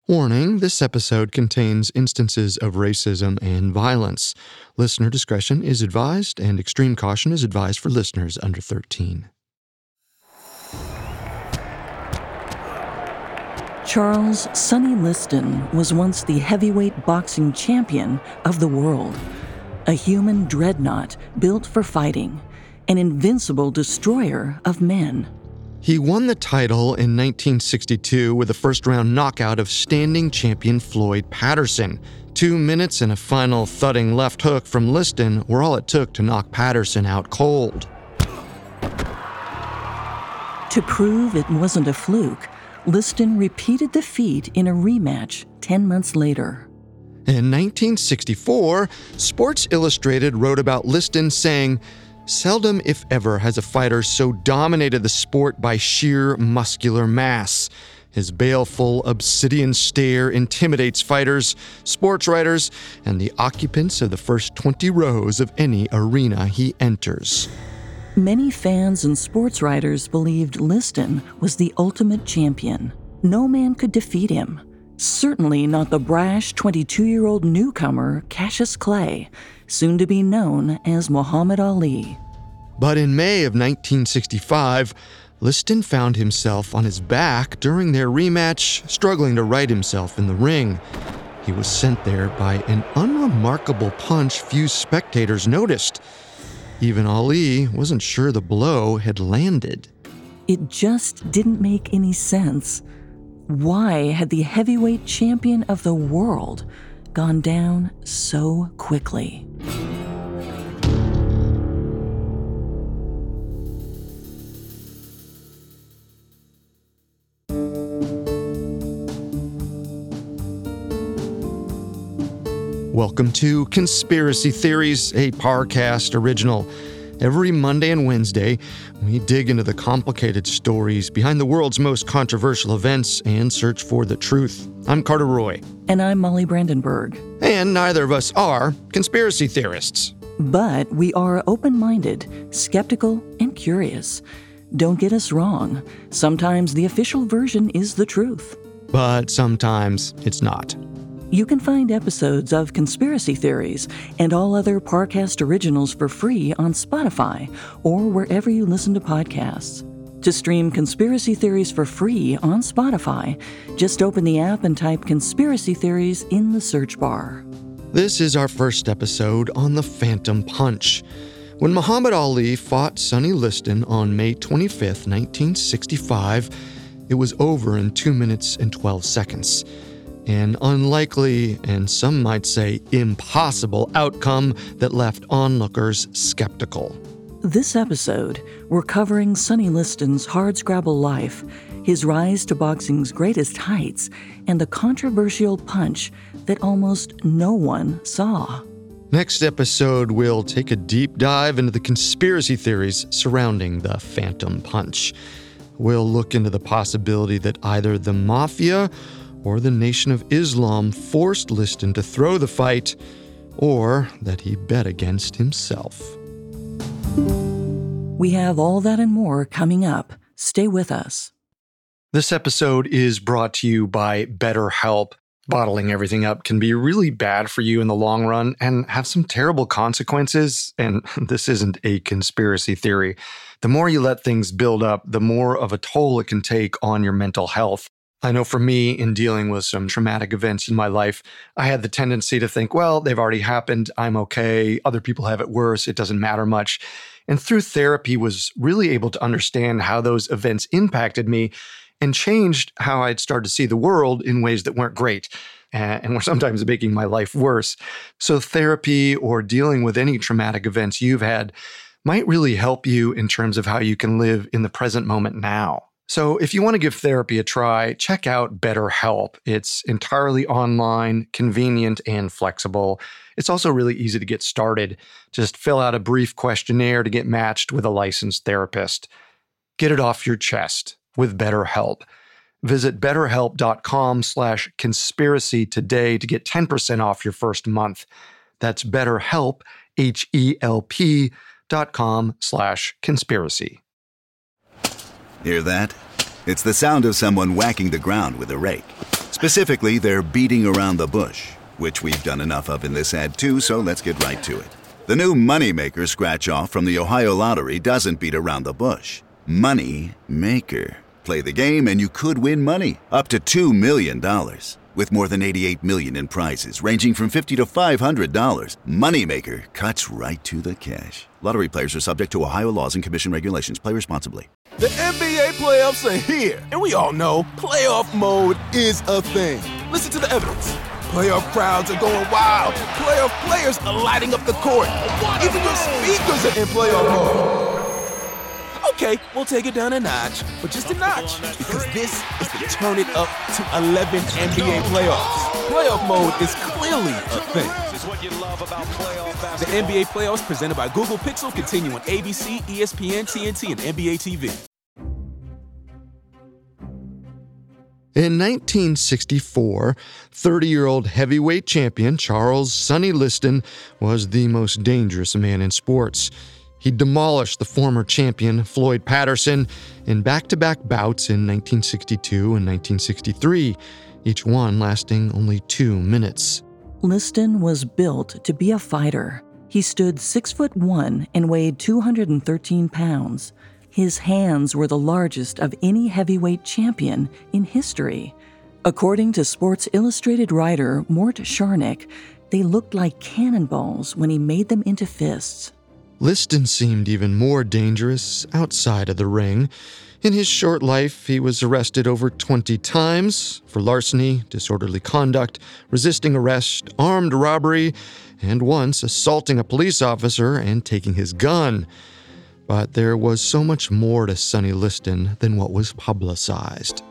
Warning, this episode contains instances of racism and violence. Listener discretion is advised, and extreme caution is advised for listeners under 13. Charles Sonny Liston was once the heavyweight boxing champion of the world. A human dreadnought built for fighting, an invincible destroyer of men. He won the title in 1962 with a first-round knockout of standing champion Floyd Patterson. 2 minutes and a final thudding left hook from Liston were all it took to knock Patterson out cold. To prove it wasn't a fluke, Liston repeated the feat in a rematch 10 months later. In 1964, Sports Illustrated wrote about Liston saying, "Seldom, if ever, has a fighter so dominated the sport by sheer muscular mass. His baleful, obsidian stare intimidates fighters, sports writers, and the occupants of the first 20 rows of any arena he enters." Many fans and sports writers believed Liston was the ultimate champion. No man could defeat him. Certainly not the brash 22-year-old newcomer Cassius Clay, soon to be known as Muhammad Ali. But in May of 1965, Liston found himself on his back during their rematch, struggling to right himself in the ring. He was sent there by an unremarkable punch few spectators noticed. Even Ali wasn't sure the blow had landed. It just didn't make any sense. Why had the heavyweight champion of the world gone down so quickly? Welcome to Conspiracy Theories, a Parcast original. Every Monday and Wednesday, we dig into the complicated stories behind the world's most controversial events and search for the truth. I'm Carter Roy. And I'm Molly Brandenburg. And neither of us are conspiracy theorists. But we are open-minded, skeptical, and curious. Don't get us wrong. Sometimes the official version is the truth. But sometimes it's not. You can find episodes of Conspiracy Theories and all other Parcast originals for free on Spotify or wherever you listen to podcasts. To stream Conspiracy Theories for free on Spotify, just open the app and type Conspiracy Theories in the search bar. This is our first episode on the Phantom Punch. When Muhammad Ali fought Sonny Liston on May 25, 1965, it was over in 2 minutes and 12 seconds. An unlikely, and some might say impossible, outcome that left onlookers skeptical. This episode, we're covering Sonny Liston's hardscrabble life, his rise to boxing's greatest heights, and the controversial punch that almost no one saw. Next episode, we'll take a deep dive into the conspiracy theories surrounding the Phantom Punch. We'll look into the possibility that either the Mafia or the Nation of Islam forced Liston to throw the fight, or that he bet against himself. We have all that and more coming up. Stay with us. This episode is brought to you by BetterHelp. Bottling everything up can be really bad for you in the long run and have some terrible consequences, and this isn't a conspiracy theory. The more you let things build up, the more of a toll it can take on your mental health. I know for me, in dealing with some traumatic events in my life, I had the tendency to think, well, they've already happened, I'm okay, other people have it worse, it doesn't matter much. And through therapy was really able to understand how those events impacted me and changed how I'd started to see the world in ways that weren't great and were sometimes making my life worse. So therapy or dealing with any traumatic events you've had might really help you in terms of how you can live in the present moment now. So if you want to give therapy a try, check out BetterHelp. It's entirely online, convenient, and flexible. It's also really easy to get started. Just fill out a brief questionnaire to get matched with a licensed therapist. Get it off your chest with BetterHelp. Visit betterhelp.com/conspiracy today to get 10% off your first month. That's BetterHelp, HELP.com/conspiracy. Hear that? It's the sound of someone whacking the ground with a rake. Specifically, they're beating around the bush, which we've done enough of in this ad too, so let's get right to it. The new Moneymaker scratch-off from the Ohio Lottery doesn't beat around the bush. Money Maker. Play the game and you could win money, up to $2 million. With more than $88 million in prizes, ranging from $50 to $500, Moneymaker cuts right to the cash. Lottery players are subject to Ohio laws and commission regulations. Play responsibly. The NBA playoffs are here, and we all know playoff mode is a thing. Listen to the evidence. Playoff crowds are going wild. Playoff players are lighting up the court. Even your speakers are in playoff mode. Okay, we'll take it down a notch, but just a notch, because this is the Turn It Up to 11 NBA playoffs. Playoff mode is clearly a thing. The NBA playoffs presented by Google Pixel continue on ABC, ESPN, TNT, and NBA TV. In 1964, 30-year-old heavyweight champion Charles "Sonny" Liston was the most dangerous man in sports. He demolished the former champion Floyd Patterson in back-to-back bouts in 1962 and 1963, each one lasting only 2 minutes. Liston was built to be a fighter. He stood 6'1" and weighed 213 pounds. His hands were the largest of any heavyweight champion in history. According to Sports Illustrated writer Mort Sharnick, they looked like cannonballs when he made them into fists. Liston seemed even more dangerous outside of the ring. In his short life, he was arrested over 20 times for larceny, disorderly conduct, resisting arrest, armed robbery, and once assaulting a police officer and taking his gun. But there was so much more to Sonny Liston than what was publicized.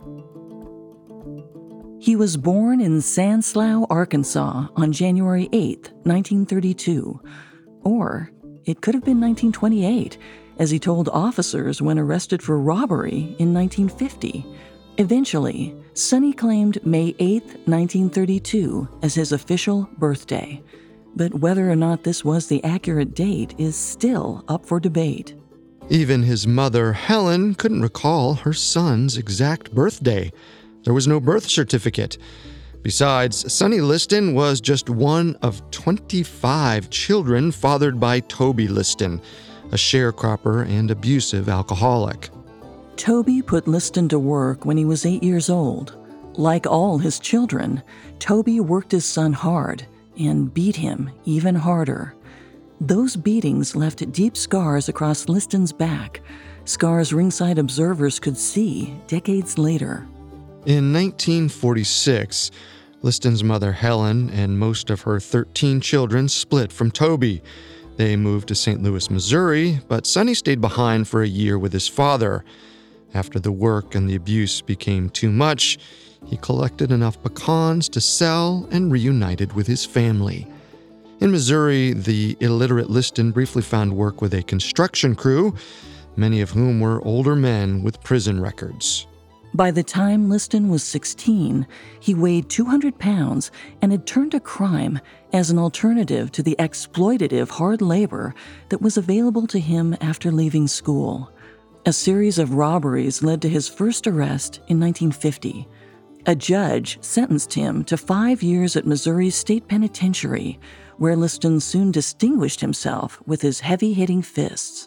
He was born in Sanslow, Arkansas on January 8, 1932, or it could have been 1928, as he told officers when arrested for robbery in 1950. Eventually, Sonny claimed May 8, 1932 as his official birthday, but whether or not this was the accurate date is still up for debate. Even his mother, Helen, couldn't recall her son's exact birthday. There was no birth certificate. Besides, Sonny Liston was just one of 25 children fathered by Toby Liston, a sharecropper and abusive alcoholic. Toby put Liston to work when he was 8 years old. Like all his children, Toby worked his son hard and beat him even harder. Those beatings left deep scars across Liston's back, scars ringside observers could see decades later. In 1946, Liston's mother Helen and most of her 13 children split from Toby. They moved to St. Louis, Missouri, but Sonny stayed behind for a year with his father. After the work and the abuse became too much, he collected enough pecans to sell and reunited with his family. In Missouri, the illiterate Liston briefly found work with a construction crew, many of whom were older men with prison records. By the time Liston was 16, he weighed 200 pounds and had turned to crime as an alternative to the exploitative hard labor that was available to him after leaving school. A series of robberies led to his first arrest in 1950. A judge sentenced him to 5 years at Missouri's State Penitentiary, where Liston soon distinguished himself with his heavy-hitting fists.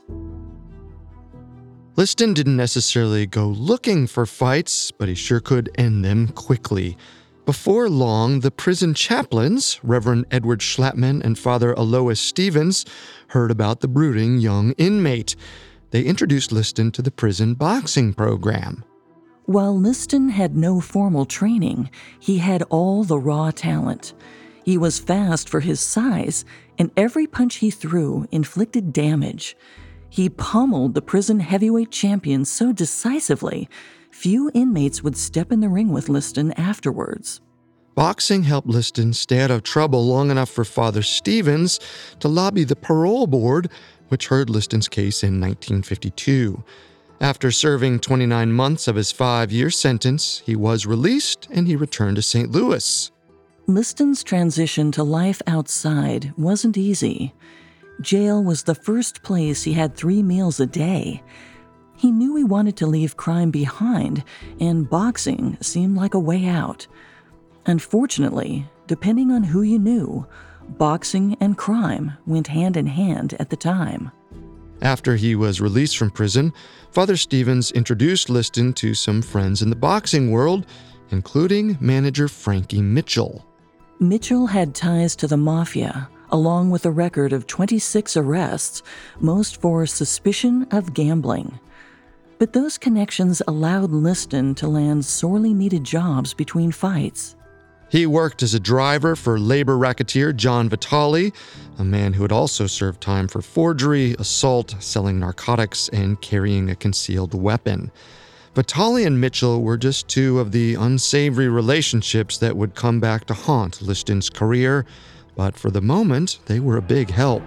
Liston didn't necessarily go looking for fights, but he sure could end them quickly. Before long, the prison chaplains, Reverend Edward Schlapman and Father Alois Stevens, heard about the brooding young inmate. They introduced Liston to the prison boxing program. While Liston had no formal training, he had all the raw talent. He was fast for his size, and every punch he threw inflicted damage. He pummeled the prison heavyweight champion so decisively, few inmates would step in the ring with Liston afterwards. Boxing helped Liston stay out of trouble long enough for Father Stevens to lobby the parole board, which heard Liston's case in 1952. After serving 29 months of his 5-year sentence, he was released and he returned to St. Louis. Liston's transition to life outside wasn't easy. Jail was the first place he had 3 meals a day. He knew he wanted to leave crime behind, and boxing seemed like a way out. Unfortunately, depending on who you knew, boxing and crime went hand in hand at the time. After he was released from prison, Father Stevens introduced Liston to some friends in the boxing world, including manager Frankie Mitchell. Mitchell had ties to the mafia, along with a record of 26 arrests, most for suspicion of gambling. But those connections allowed Liston to land sorely needed jobs between fights. He worked as a driver for labor racketeer John Vitale, a man who had also served time for forgery, assault, selling narcotics, and carrying a concealed weapon. Vitale and Mitchell were just two of the unsavory relationships that would come back to haunt Liston's career, but for the moment, they were a big help.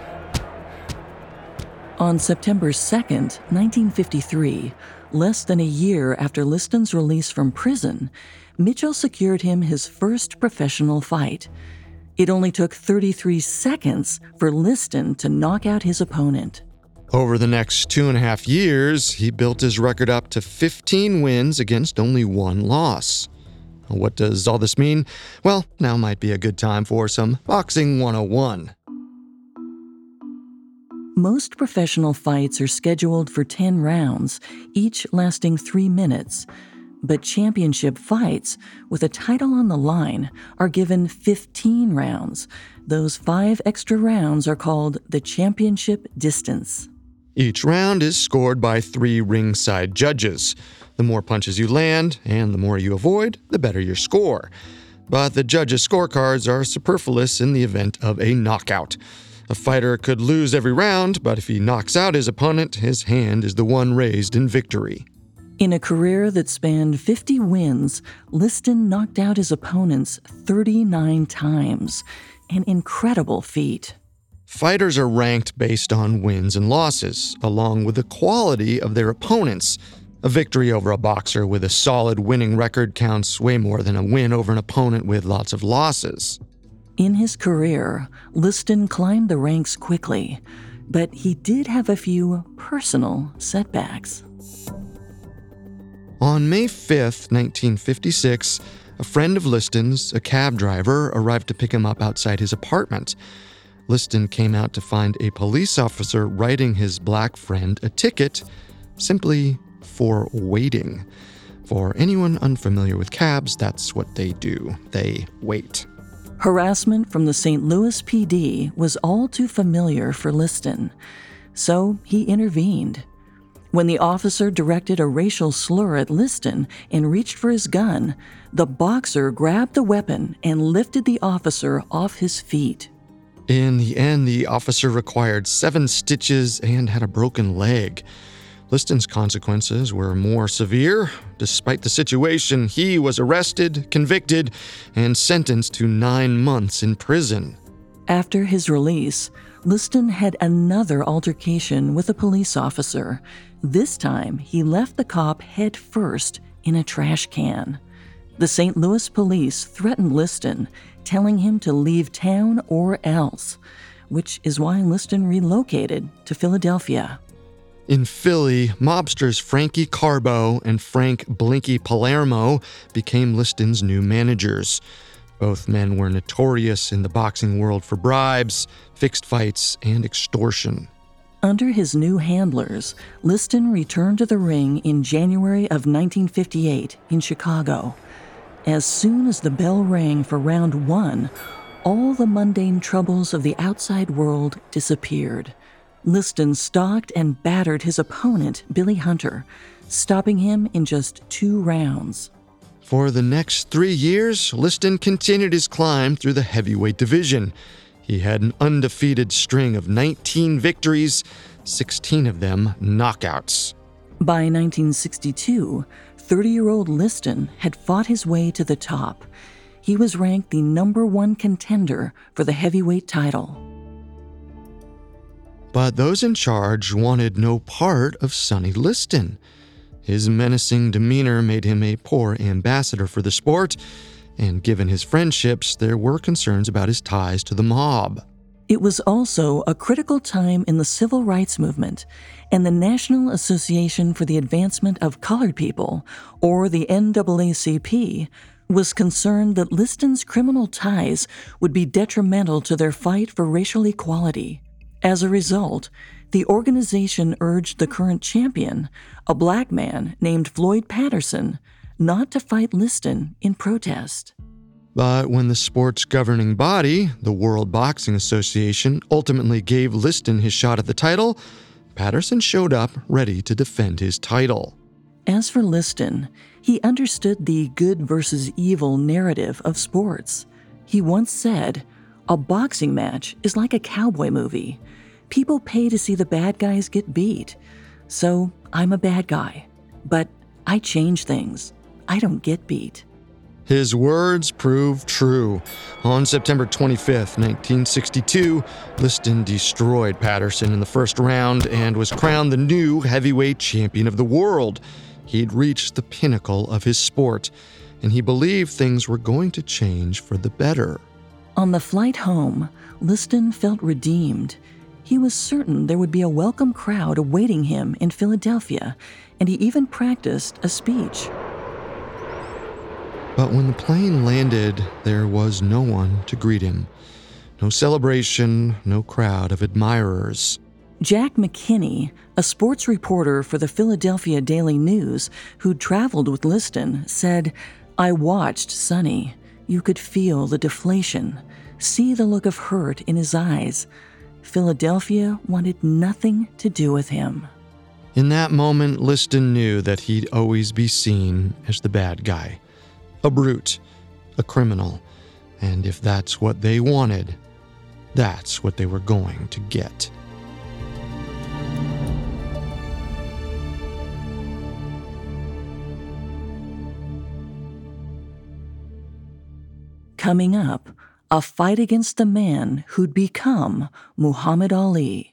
On September 2nd, 1953, less than a year after Liston's release from prison, Mitchell secured him his first professional fight. It only took 33 seconds for Liston to knock out his opponent. Over the next 2.5 years, he built his record up to 15 wins against only 1 loss. What does all this mean? Well, now might be a good time for some Boxing 101. Most professional fights are scheduled for 10 rounds, each lasting 3 minutes. But championship fights, with a title on the line, are given 15 rounds. Those 5 extra rounds are called the championship distance. Each round is scored by 3 ringside judges. The more punches you land, and the more you avoid, the better your score. But the judges' scorecards are superfluous in the event of a knockout. A fighter could lose every round, but if he knocks out his opponent, his hand is the one raised in victory. In a career that spanned 50 wins, Liston knocked out his opponents 39 times, an incredible feat. Fighters are ranked based on wins and losses, along with the quality of their opponents. A victory over a boxer with a solid winning record counts way more than a win over an opponent with lots of losses. In his career, Liston climbed the ranks quickly, but he did have a few personal setbacks. On May 5th, 1956, a friend of Liston's, a cab driver, arrived to pick him up outside his apartment. Liston came out to find a police officer writing his black friend a ticket simply for waiting. For anyone unfamiliar with cabs, that's what they do. They wait. Harassment from the St. Louis PD was all too familiar for Liston, so he intervened. When the officer directed a racial slur at Liston and reached for his gun, the boxer grabbed the weapon and lifted the officer off his feet. In the end, the officer required 7 stitches and had a broken leg. Liston's consequences were more severe. Despite the situation, he was arrested, convicted, and sentenced to 9 months in prison. After his release, Liston had another altercation with a police officer. This time, he left the cop head first in a trash can. The St. Louis police threatened Liston, telling him to leave town or else, which is why Liston relocated to Philadelphia. In Philly, mobsters Frankie Carbo and Frank Blinky Palermo became Liston's new managers. Both men were notorious in the boxing world for bribes, fixed fights, and extortion. Under his new handlers, Liston returned to the ring in January of 1958 in Chicago. As soon as the bell rang for round 1, all the mundane troubles of the outside world disappeared. Liston stalked and battered his opponent, Billy Hunter, stopping him in just 2 rounds. For the next 3 years, Liston continued his climb through the heavyweight division. He had an undefeated string of 19 victories, 16 of them knockouts. By 1962, 30-year-old Liston had fought his way to the top. He was ranked the #1 contender for the heavyweight title. But those in charge wanted no part of Sonny Liston. His menacing demeanor made him a poor ambassador for the sport, and given his friendships, there were concerns about his ties to the mob. It was also a critical time in the civil rights movement, and the National Association for the Advancement of Colored People, or the NAACP, was concerned that Liston's criminal ties would be detrimental to their fight for racial equality. As a result, the organization urged the current champion, a black man named Floyd Patterson, not to fight Liston in protest. But when the sport's governing body, the World Boxing Association, ultimately gave Liston his shot at the title, Patterson showed up ready to defend his title. As for Liston, he understood the good versus evil narrative of sports. He once said, "A boxing match is like a cowboy movie. People pay to see the bad guys get beat. So I'm a bad guy. But I change things. I don't get beat." His words proved true. On September 25th, 1962, Liston destroyed Patterson in the first round and was crowned the new heavyweight champion of the world. He'd reached the pinnacle of his sport, and he believed things were going to change for the better. On the flight home, Liston felt redeemed. He was certain there would be a welcome crowd awaiting him in Philadelphia, and he even practiced a speech. But when the plane landed, there was no one to greet him. No celebration, no crowd of admirers. Jack McKinney, a sports reporter for the Philadelphia Daily News who'd traveled with Liston, said, "I watched Sonny. You could feel the deflation, see the look of hurt in his eyes. Philadelphia wanted nothing to do with him." In that moment, Liston knew that he'd always be seen as the bad guy. A brute, a criminal, and if that's what they wanted, that's what they were going to get. Coming up, a fight against the man who'd become Muhammad Ali.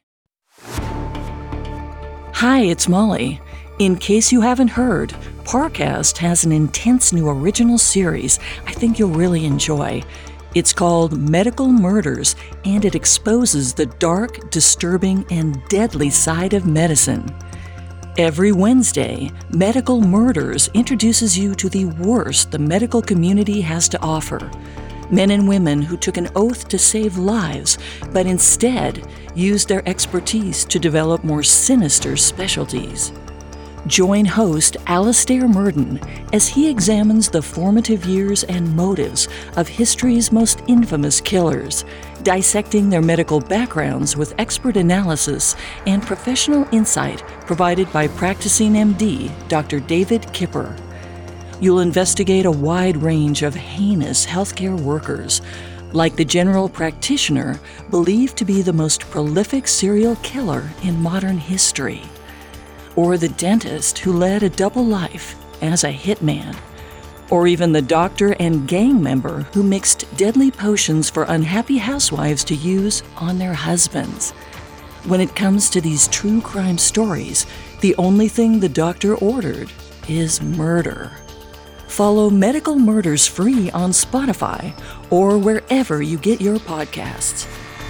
Hi, it's Molly. In case you haven't heard, Parcast has an intense new original series I think you'll really enjoy. It's called Medical Murders, and it exposes the dark, disturbing, and deadly side of medicine. Every Wednesday, Medical Murders introduces you to the worst the medical community has to offer. Men and women who took an oath to save lives, but instead used their expertise to develop more sinister specialties. Join host Alastair Murden as he examines the formative years and motives of history's most infamous killers, dissecting their medical backgrounds with expert analysis and professional insight provided by practicing MD Dr. David Kipper. You'll investigate a wide range of heinous healthcare workers, like the general practitioner believed to be the most prolific serial killer in modern history, or the dentist who led a double life as a hitman, or even the doctor and gang member who mixed deadly potions for unhappy housewives to use on their husbands. When it comes to these true crime stories, the only thing the doctor ordered is murder. Follow Medical Murders free on Spotify or wherever you get your podcasts.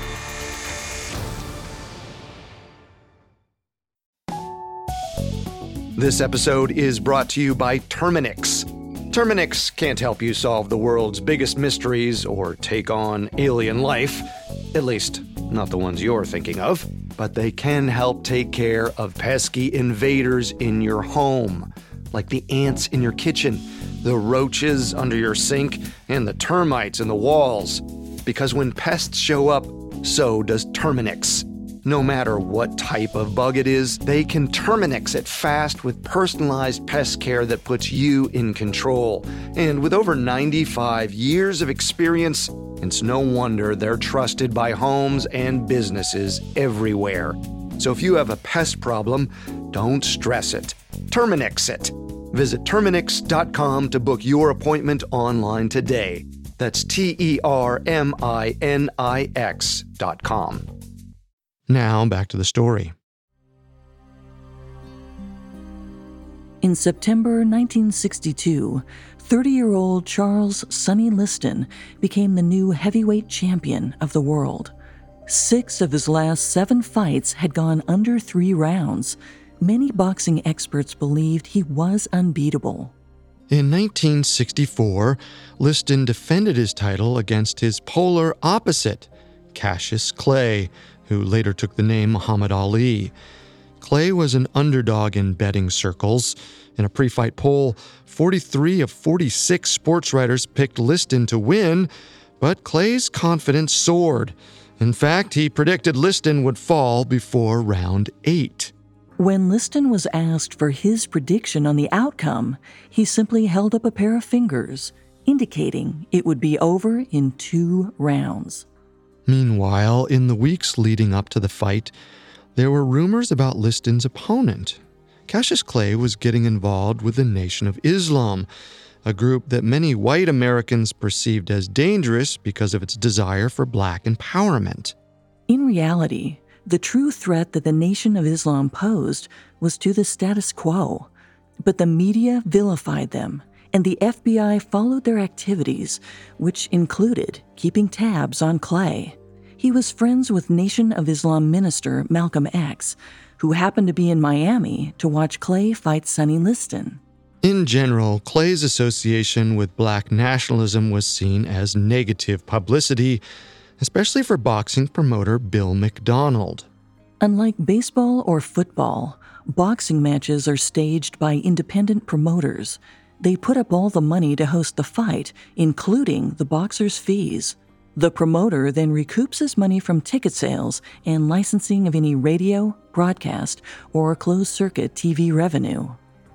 This episode is brought to you by Terminix. Terminix can't help you solve the world's biggest mysteries or take on alien life, at least not the ones you're thinking of, but they can help take care of pesky invaders in your home, like the ants in your kitchen, the roaches under your sink, and the termites in the walls. Because when pests show up, so does Terminix. No matter what type of bug it is, they can Terminix it fast with personalized pest care that puts you in control. And with over 95 years of experience, it's no wonder they're trusted by homes and businesses everywhere. So if you have a pest problem, don't stress it. Terminix it. Visit Terminix.com to book your appointment online today. That's TERMINIX.com. Now, back to the story. In September 1962, 30-year-old Charles Sonny Liston became the new heavyweight champion of the world. 6 of his last 7 fights had gone under 3 rounds. Many boxing experts believed he was unbeatable. In 1964, Liston defended his title against his polar opposite, Cassius Clay, who later took the name Muhammad Ali. Clay was an underdog in betting circles. In a pre-fight poll, 43 of 46 sports writers picked Liston to win, but Clay's confidence soared. In fact, he predicted Liston would fall before round 8. When Liston was asked for his prediction on the outcome, he simply held up a pair of fingers, indicating it would be over in 2 rounds. Meanwhile, in the weeks leading up to the fight, there were rumors about Liston's opponent. Cassius Clay was getting involved with the Nation of Islam, a group that many white Americans perceived as dangerous because of its desire for black empowerment. In reality, the true threat that the Nation of Islam posed was to the status quo, but the media vilified them, and the FBI followed their activities, which included keeping tabs on Clay. He was friends with Nation of Islam minister Malcolm X, who happened to be in Miami to watch Clay fight Sonny Liston. In general, Clay's association with black nationalism was seen as negative publicity, especially for boxing promoter Bill McDonald. Unlike baseball or football, boxing matches are staged by independent promoters. They put up all the money to host the fight, including the boxer's fees. The promoter then recoups his money from ticket sales and licensing of any radio, broadcast, or closed-circuit TV revenue.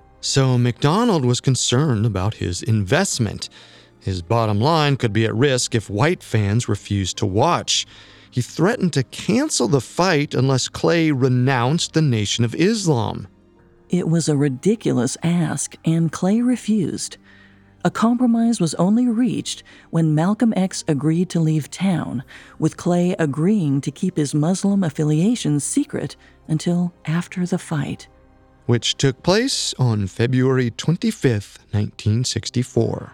So McDonald was concerned about his investment. His bottom line could be at risk if white fans refused to watch. He threatened to cancel the fight unless Clay renounced the Nation of Islam. It was a ridiculous ask, and Clay refused. A compromise was only reached when Malcolm X agreed to leave town, with Clay agreeing to keep his Muslim affiliations secret until after the fight, which took place on February 25, 1964.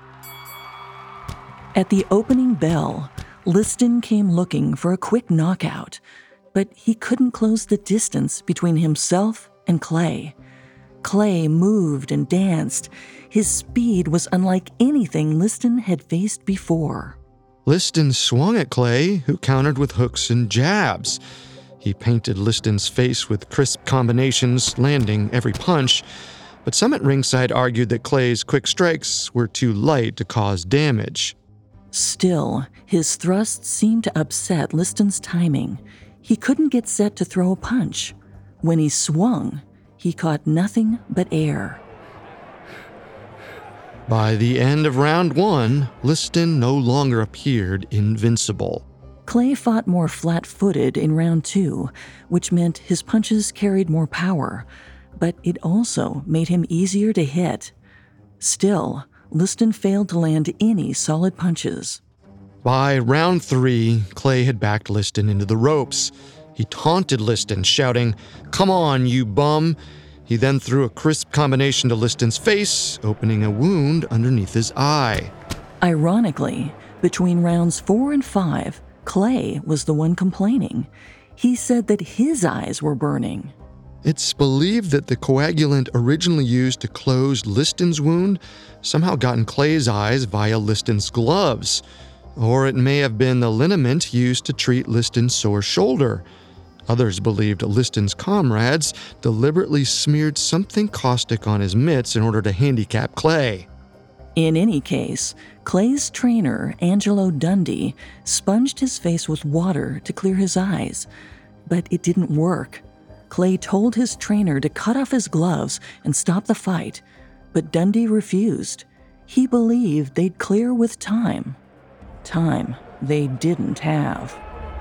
At the opening bell, Liston came looking for a quick knockout, but he couldn't close the distance between himself and Clay. Clay moved and danced. His speed was unlike anything Liston had faced before. Liston swung at Clay, who countered with hooks and jabs. He painted Liston's face with crisp combinations, landing every punch, but some at ringside argued that Clay's quick strikes were too light to cause damage. Still, his thrusts seemed to upset Liston's timing. He couldn't get set to throw a punch. When he swung, he caught nothing but air. By the end of round 1, Liston no longer appeared invincible. Clay fought more flat-footed in round 2, which meant his punches carried more power, but it also made him easier to hit. Still, Liston failed to land any solid punches. By round 3, Clay had backed Liston into the ropes. He taunted Liston, shouting, "Come on, you bum!" He then threw a crisp combination to Liston's face, opening a wound underneath his eye. Ironically, between rounds 4 and 5, Clay was the one complaining. He said that his eyes were burning. It's believed that the coagulant originally used to close Liston's wound somehow got in Clay's eyes via Liston's gloves, or it may have been the liniment used to treat Liston's sore shoulder. Others believed Liston's comrades deliberately smeared something caustic on his mitts in order to handicap Clay. In any case, Clay's trainer, Angelo Dundee, sponged his face with water to clear his eyes, but it didn't work. Clay told his trainer to cut off his gloves and stop the fight, but Dundee refused. He believed they'd clear with time. Time they didn't have.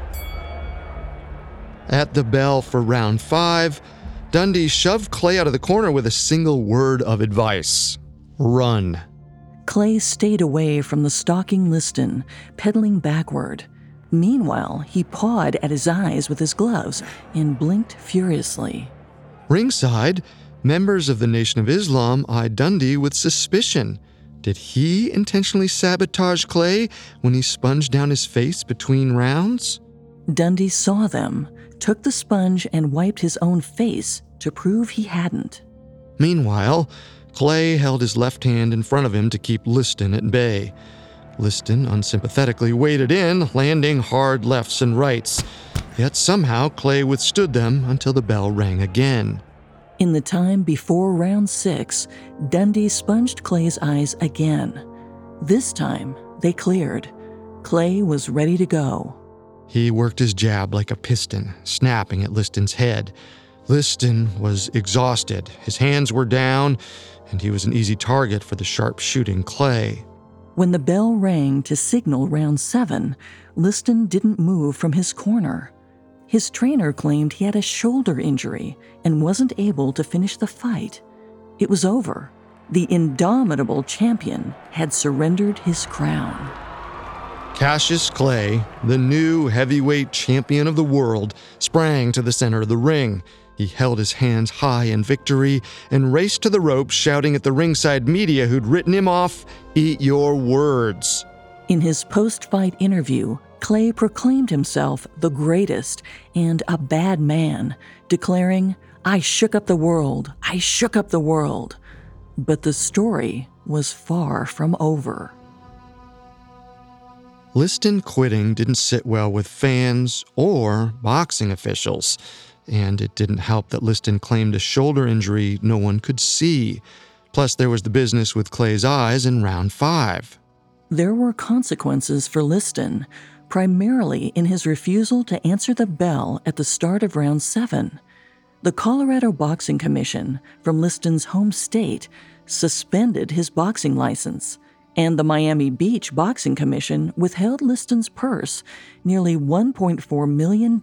At the bell for round 5, Dundee shoved Clay out of the corner with a single word of advice: run. Clay stayed away from the stalking Liston, pedaling backward. Meanwhile, he pawed at his eyes with his gloves and blinked furiously. Ringside, members of the Nation of Islam eyed Dundee with suspicion. Did he intentionally sabotage Clay when he sponged down his face between rounds? Dundee saw them, took the sponge, and wiped his own face to prove he hadn't. Meanwhile, Clay held his left hand in front of him to keep Liston at bay. Liston unsympathetically waded in, landing hard lefts and rights. Yet somehow Clay withstood them until the bell rang again. In the time before round 6, Dundee sponged Clay's eyes again. This time, they cleared. Clay was ready to go. He worked his jab like a piston, snapping at Liston's head. Liston was exhausted, his hands were down, and he was an easy target for the sharp-shooting Clay. When the bell rang to signal round 7, Liston didn't move from his corner. His trainer claimed he had a shoulder injury and wasn't able to finish the fight. It was over. The indomitable champion had surrendered his crown. Cassius Clay, the new heavyweight champion of the world, sprang to the center of the ring. He held his hands high in victory and raced to the ropes, shouting at the ringside media who'd written him off, "Eat your words." In his post-fight interview, Clay proclaimed himself the greatest and a bad man, declaring, "I shook up the world. I shook up the world." But the story was far from over. Liston quitting didn't sit well with fans or boxing officials, and it didn't help that Liston claimed a shoulder injury no one could see. Plus, there was the business with Clay's eyes in round 5. There were consequences for Liston, primarily in his refusal to answer the bell at the start of round 7. The Colorado Boxing Commission, from Liston's home state, suspended his boxing license, and the Miami Beach Boxing Commission withheld Liston's purse, nearly $1.4 million,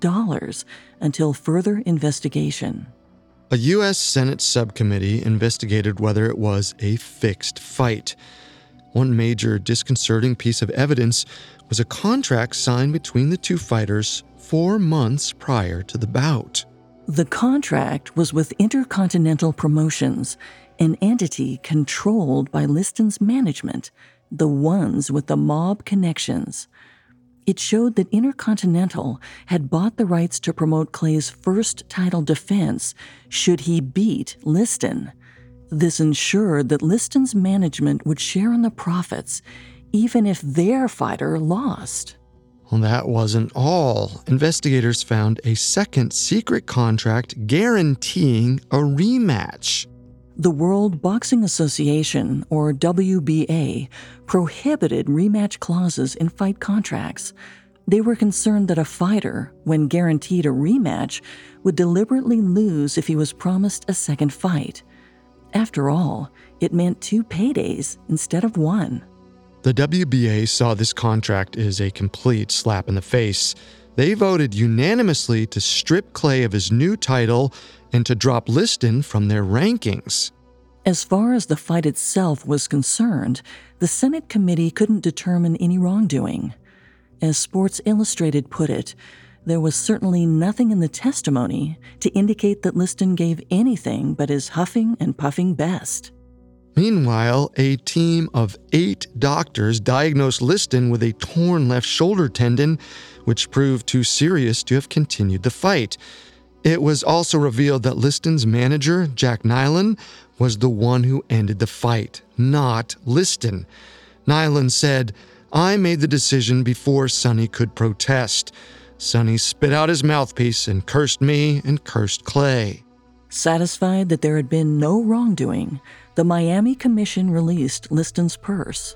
until further investigation. A U.S. Senate subcommittee investigated whether it was a fixed fight. One major disconcerting piece of evidence was a contract signed between the two fighters 4 months prior to the bout. The contract was with Intercontinental Promotions, an entity controlled by Liston's management, the ones with the mob connections. It showed that Intercontinental had bought the rights to promote Clay's first title defense should he beat Liston. This ensured that Liston's management would share in the profits, even if their fighter lost. Well, that wasn't all. Investigators found a second secret contract guaranteeing a rematch. The World Boxing Association, or WBA, prohibited rematch clauses in fight contracts. They were concerned that a fighter, when guaranteed a rematch, would deliberately lose if he was promised a second fight. After all, it meant 2 paydays instead of 1. The WBA saw this contract as a complete slap in the face. They voted unanimously to strip Clay of his new title and to drop Liston from their rankings. As far as the fight itself was concerned, the Senate committee couldn't determine any wrongdoing. As Sports Illustrated put it, there was certainly nothing in the testimony to indicate that Liston gave anything but his huffing and puffing best. Meanwhile, a team of 8 doctors diagnosed Liston with a torn left shoulder tendon, which proved too serious to have continued the fight. It was also revealed that Liston's manager, Jack Nyland, was the one who ended the fight, not Liston. Nyland said, "I made the decision before Sonny could protest. Sonny spit out his mouthpiece and cursed me and cursed Clay." Satisfied that there had been no wrongdoing, the Miami Commission released Liston's purse.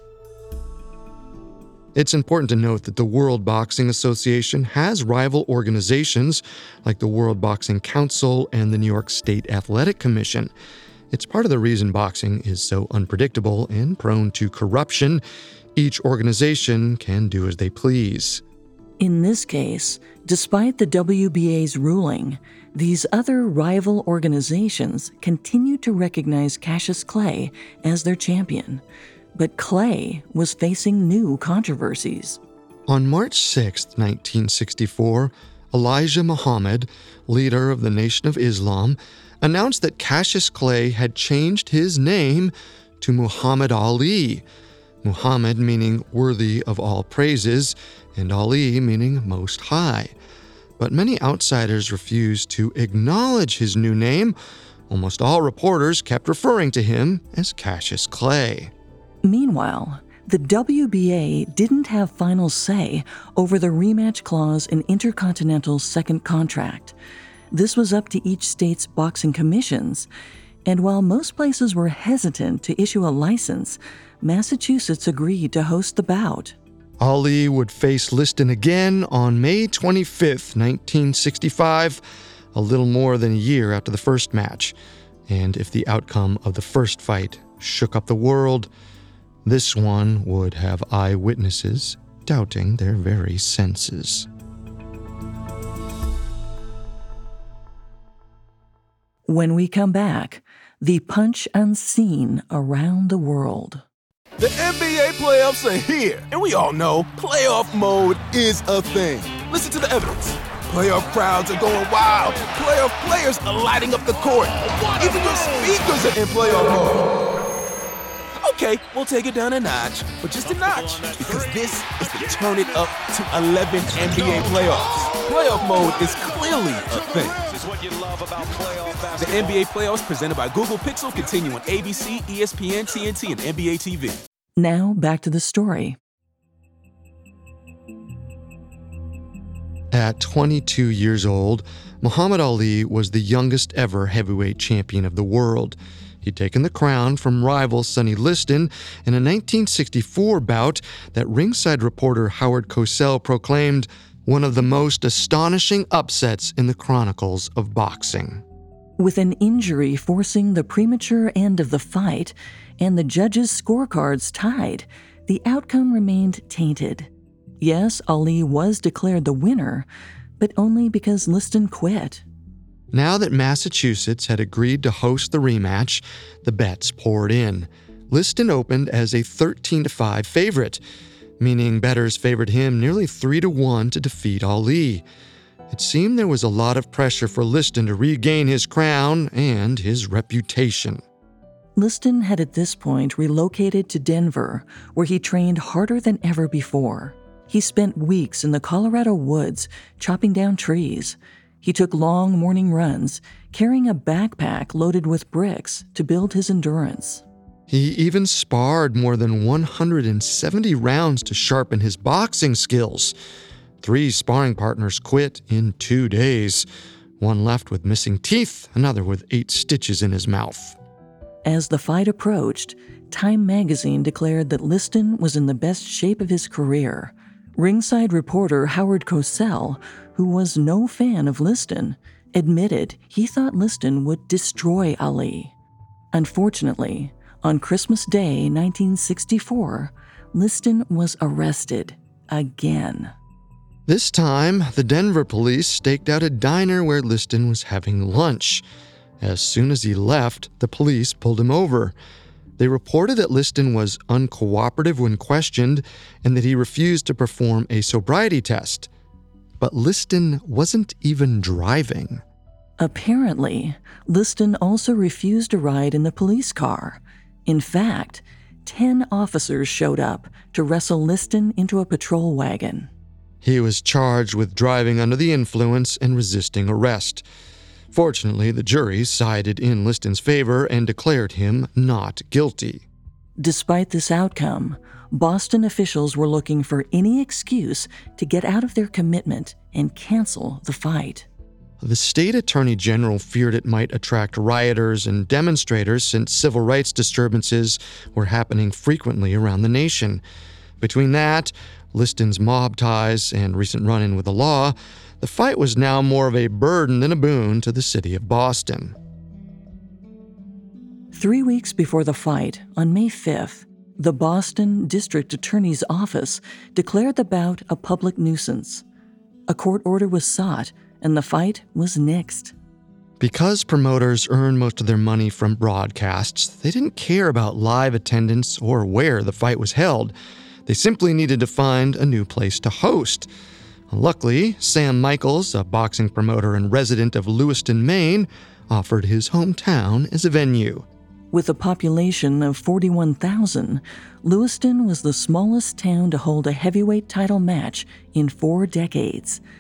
It's important to note that the World Boxing Association has rival organizations like the World Boxing Council and the New York State Athletic Commission. It's part of the reason boxing is so unpredictable and prone to corruption. Each organization can do as they please. In this case, despite the WBA's ruling, these other rival organizations continued to recognize Cassius Clay as their champion. But Clay was facing new controversies. On March 6, 1964, Elijah Muhammad, leader of the Nation of Islam, announced that Cassius Clay had changed his name to Muhammad Ali. Muhammad meaning worthy of all praises, and Ali meaning most high. but many outsiders refused to acknowledge his new name. Almost all reporters kept referring to him as Cassius Clay. Meanwhile, the WBA didn't have final say over the rematch clause in Intercontinental's second contract. This was up to each state's boxing commissions, and while most places were hesitant to issue a license, Massachusetts agreed to host the bout. Ali would face Liston again on May 25, 1965, a little more than a year after the first match. And if the outcome of the first fight shook up the world, this one would have eyewitnesses doubting their very senses. When we come back, the punch unseen around the world. The NBA playoffs are here, and we all know playoff mode is a thing. Listen to the evidence. Playoff crowds are going wild. Playoff players are lighting up the court. Even your speakers are in playoff mode. Okay, we'll take it down a notch, but just a notch, because this is the Turn It Up to 11 NBA playoffs. Playoff mode is clearly a thing. The NBA playoffs presented by Google Pixel continue on ABC, ESPN, TNT, and NBA TV. Now back to the story. At 22 years old, Muhammad Ali was the youngest ever heavyweight champion of the world. He'd taken the crown from rival Sonny Liston in a 1964 bout that ringside reporter Howard Cosell proclaimed one of the most astonishing upsets in the chronicles of boxing. With an injury forcing the premature end of the fight and the judges' scorecards tied, the outcome remained tainted. Yes, Ali was declared the winner, but only because Liston quit. Now that Massachusetts had agreed to host the rematch, the bets poured in. Liston opened as a 13-5 favorite, meaning bettors favored him nearly 3-1 to defeat Ali. It seemed there was a lot of pressure for Liston to regain his crown and his reputation. Liston had at this point relocated to Denver, where he trained harder than ever before. He spent weeks in the Colorado woods chopping down trees. He took long morning runs, carrying a backpack loaded with bricks to build his endurance. He even sparred more than 170 rounds to sharpen his boxing skills. 3 sparring partners quit in 2 days. One left with missing teeth, another with 8 stitches in his mouth. As the fight approached, Time magazine declared that Liston was in the best shape of his career. Ringside reporter Howard Cosell, who was no fan of Liston, admitted he thought Liston would destroy Ali. Unfortunately, on Christmas Day 1964, Liston was arrested again. This time, the Denver police staked out a diner where Liston was having lunch. As soon as he left, the police pulled him over. They reported that Liston was uncooperative when questioned and that he refused to perform a sobriety test. But Liston wasn't even driving. Apparently, Liston also refused to ride in the police car. In fact, 10 officers showed up to wrestle Liston into a patrol wagon. He was charged with driving under the influence and resisting arrest. Fortunately, the jury sided in Liston's favor and declared him not guilty. Despite this outcome, Boston officials were looking for any excuse to get out of their commitment and cancel the fight. The state attorney general feared it might attract rioters and demonstrators since civil rights disturbances were happening frequently around the nation. Between that, Liston's mob ties, and recent run-in with the law, the fight was now more of a burden than a boon to the city of Boston. 3 weeks before the fight, on May 5th, the Boston District Attorney's Office declared the bout a public nuisance. A court order was sought, and the fight was nixed. Because promoters earn most of their money from broadcasts, they didn't care about live attendance or where the fight was held. They simply needed to find a new place to host. Luckily, Sam Michaels, a boxing promoter and resident of Lewiston, Maine, offered his hometown as a venue. With a population of 41,000, Lewiston was the smallest town to hold a heavyweight title match in 4 decades.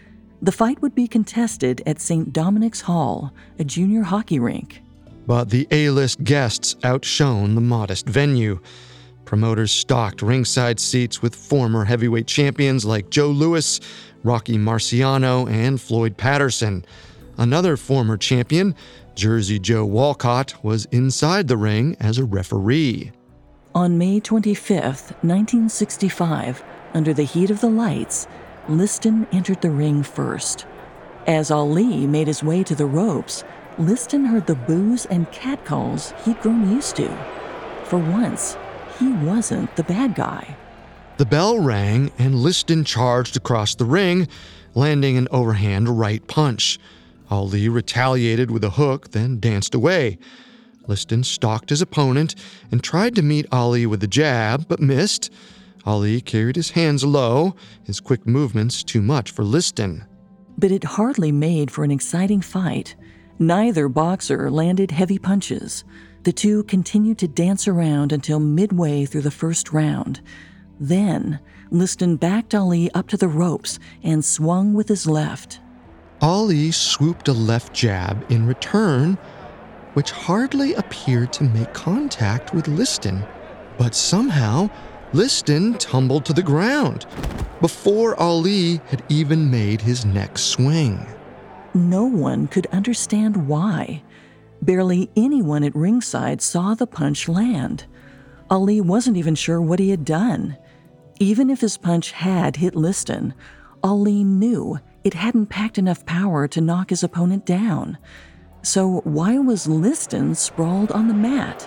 The fight would be contested at St. Dominic's Hall, a junior hockey rink. But the A-list guests outshone the modest venue. Promoters stocked ringside seats with former heavyweight champions like Joe Louis, Rocky Marciano, and Floyd Patterson. Another former champion, Jersey Joe Walcott, was inside the ring as a referee. On May 25, 1965, under the heat of the lights, Liston entered the ring first. As Ali made his way to the ropes, Liston heard the boos and catcalls he'd grown used to. For once, he wasn't the bad guy. The bell rang and Liston charged across the ring, landing an overhand right punch. Ali retaliated with a hook, then danced away. Liston stalked his opponent and tried to meet Ali with a jab, but missed. Ali carried his hands low, his quick movements too much for Liston. But it hardly made for an exciting fight. Neither boxer landed heavy punches. The two continued to dance around until midway through the first round. Then, Liston backed Ali up to the ropes and swung with his left. Ali swooped a left jab in return, which hardly appeared to make contact with Liston. But somehow, Liston tumbled to the ground before Ali had even made his next swing. No one could understand why. Barely anyone at ringside saw the punch land. Ali wasn't even sure what he had done. Even if his punch had hit Liston, Ali knew it hadn't packed enough power to knock his opponent down. So why was Liston sprawled on the mat?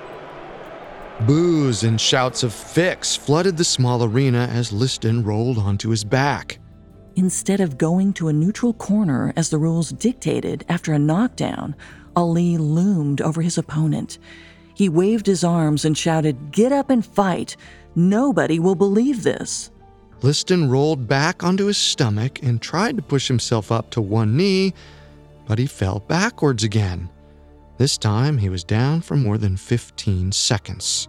Boos and shouts of "fix" flooded the small arena as Liston rolled onto his back. Instead of going to a neutral corner as the rules dictated after a knockdown, Ali loomed over his opponent. He waved his arms and shouted, "Get up and fight! Nobody will believe this!" Liston rolled back onto his stomach and tried to push himself up to one knee, but he fell backwards again. This time, he was down for more than 15 seconds.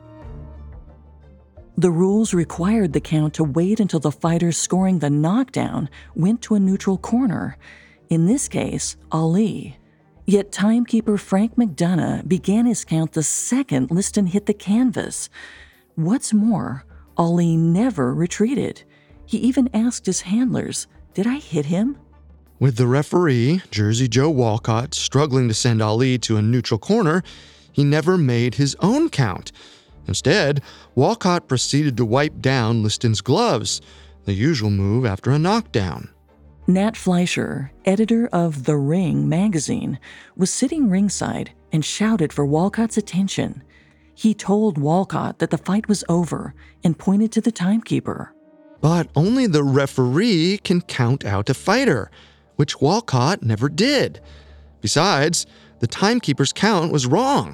The rules required the count to wait until the fighter scoring the knockdown went to a neutral corner, in this case, Ali. Yet timekeeper Frank McDonough began his count the second Liston hit the canvas. What's more, Ali never retreated. He even asked his handlers, "Did I hit him?" With the referee, Jersey Joe Walcott, struggling to send Ali to a neutral corner, he never made his own count. Instead, Walcott proceeded to wipe down Liston's gloves, the usual move after a knockdown. Nat Fleischer, editor of The Ring magazine, was sitting ringside and shouted for Walcott's attention. He told Walcott that the fight was over and pointed to the timekeeper. But only the referee can count out a fighter, which Walcott never did. Besides, the timekeeper's count was wrong.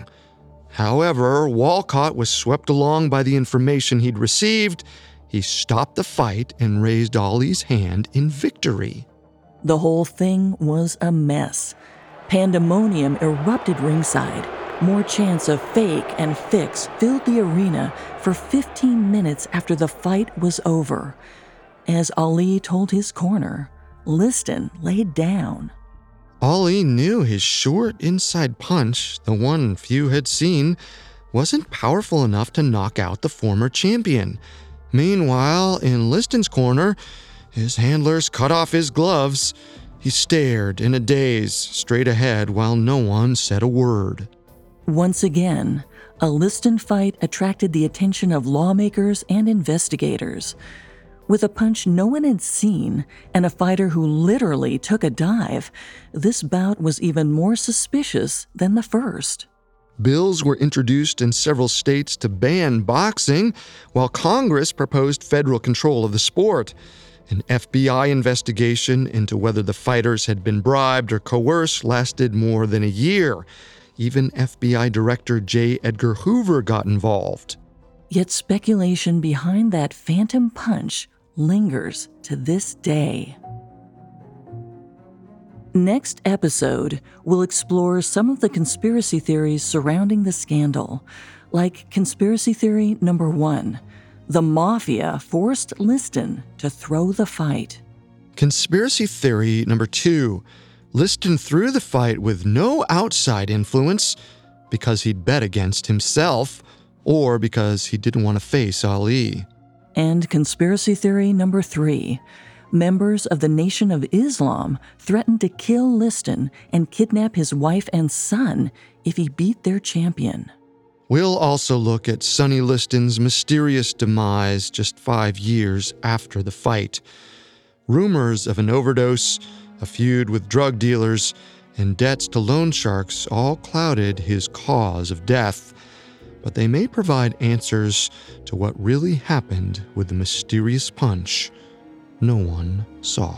However, Walcott was swept along by the information he'd received. He stopped the fight and raised Ali's hand in victory. The whole thing was a mess. Pandemonium erupted ringside. More chants of fake and fix filled the arena for 15 minutes after the fight was over. As Ali told his corner, Liston laid down. Ali knew his short inside punch, the one few had seen, wasn't powerful enough to knock out the former champion. Meanwhile, in Liston's corner, his handlers cut off his gloves. He stared in a daze straight ahead while no one said a word. Once again, a Liston fight attracted the attention of lawmakers and investigators. With a punch no one had seen and a fighter who literally took a dive, this bout was even more suspicious than the first. Bills were introduced in several states to ban boxing, while Congress proposed federal control of the sport. An FBI investigation into whether the fighters had been bribed or coerced lasted more than a year. Even FBI Director J. Edgar Hoover got involved. Yet speculation behind that phantom punch lingers to this day. Next episode, we'll explore some of the conspiracy theories surrounding the scandal, like conspiracy theory number 1, the Mafia forced Liston to throw the fight. Conspiracy theory number 2. Liston threw the fight with no outside influence because he'd bet against himself or because he didn't want to face Ali. And conspiracy theory number 3. Members of the Nation of Islam threatened to kill Liston and kidnap his wife and son if he beat their champion. We'll also look at Sonny Liston's mysterious demise just 5 years after the fight. Rumors of an overdose, a feud with drug dealers, and debts to loan sharks all clouded his cause of death, but they may provide answers to what really happened with the mysterious punch no one saw.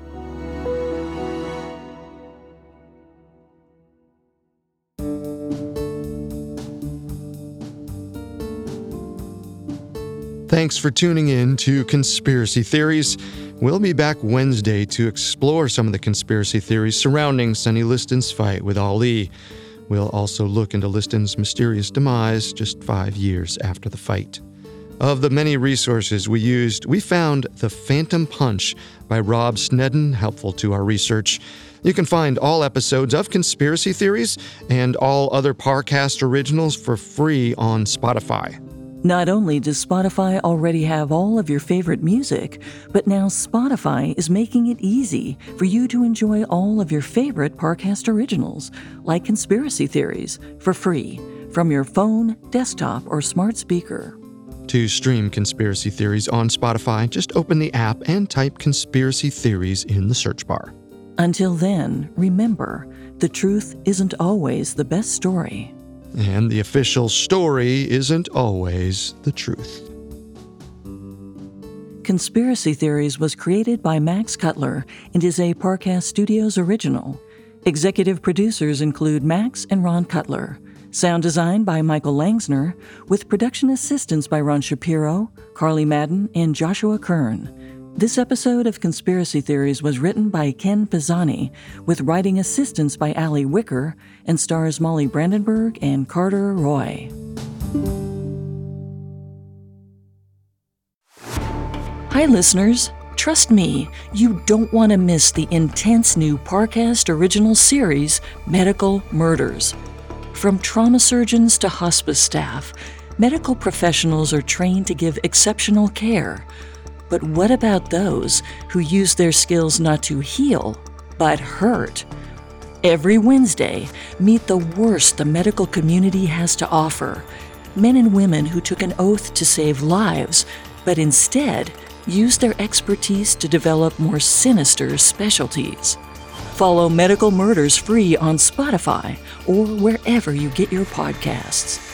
Thanks for tuning in to Conspiracy Theories. We'll be back Wednesday to explore some of the conspiracy theories surrounding Sonny Liston's fight with Ali. We'll also look into Liston's mysterious demise just 5 years after the fight. Of the many resources we used, we found The Phantom Punch by Rob Snedden helpful to our research. You can find all episodes of Conspiracy Theories and all other Parcast originals for free on Spotify. Not only does Spotify already have all of your favorite music, but now Spotify is making it easy for you to enjoy all of your favorite Parcast originals, like Conspiracy Theories, for free from your phone, desktop, or smart speaker. To stream Conspiracy Theories on Spotify, just open the app and type Conspiracy Theories in the search bar. Until then, remember, the truth isn't always the best story. And the official story isn't always the truth. Conspiracy Theories was created by Max Cutler and is a Parcast Studios original. Executive producers include Max and Ron Cutler. Sound design by Michael Langsner, with production assistance by Ron Shapiro, Carly Madden, and Joshua Kern. This episode of Conspiracy Theories was written by Ken Pisani, with writing assistance by Allie Wicker, and stars Molly Brandenburg and Carter Roy. Hi, listeners. Trust me, you don't want to miss the intense new Parcast original series, Medical Murders. From trauma surgeons to hospice staff, medical professionals are trained to give exceptional care. But what about those who use their skills not to heal, but hurt? Every Wednesday, meet the worst the medical community has to offer. Men and women who took an oath to save lives, but instead used their expertise to develop more sinister specialties. Follow Medical Murders free on Spotify or wherever you get your podcasts.